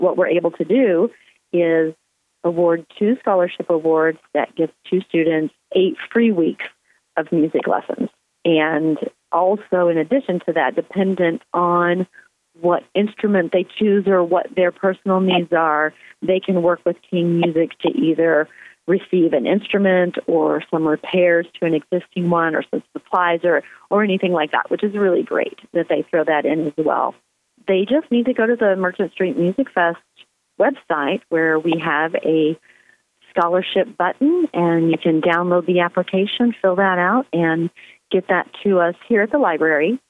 what we're able to do is award 2 scholarship awards that give 2 students 8 free weeks of music lessons. And also, in addition to that, dependent on what instrument they choose or what their personal needs are, they can work with King Music to either receive an instrument or some repairs to an existing one or some supplies or anything like that, which is really great that they throw that in as well. They just need to go to the Merchant Street Music Fest website where we have a scholarship button, and you can download the application, fill that out, and get that to us here at the library.